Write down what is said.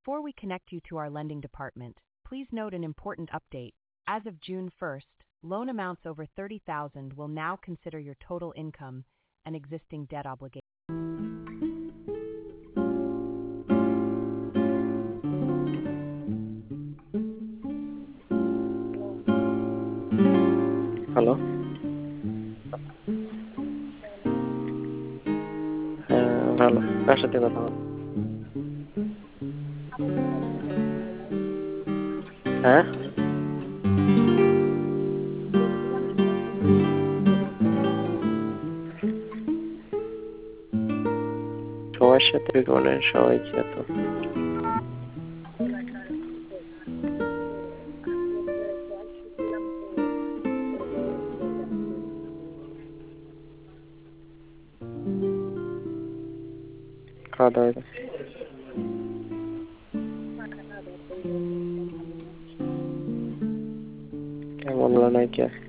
Before we connect you to our lending department, please note an important update. As of June 1st, loan amounts over 30,000 will now consider your total income and existing debt obligation. Hello, হ্যাঁ ভালো। কার সাথে কথা বল? হ্যাঁ, সবার সাথে মানে সবাইকে তো খাওয়া দাওয়া বললো নাই কে?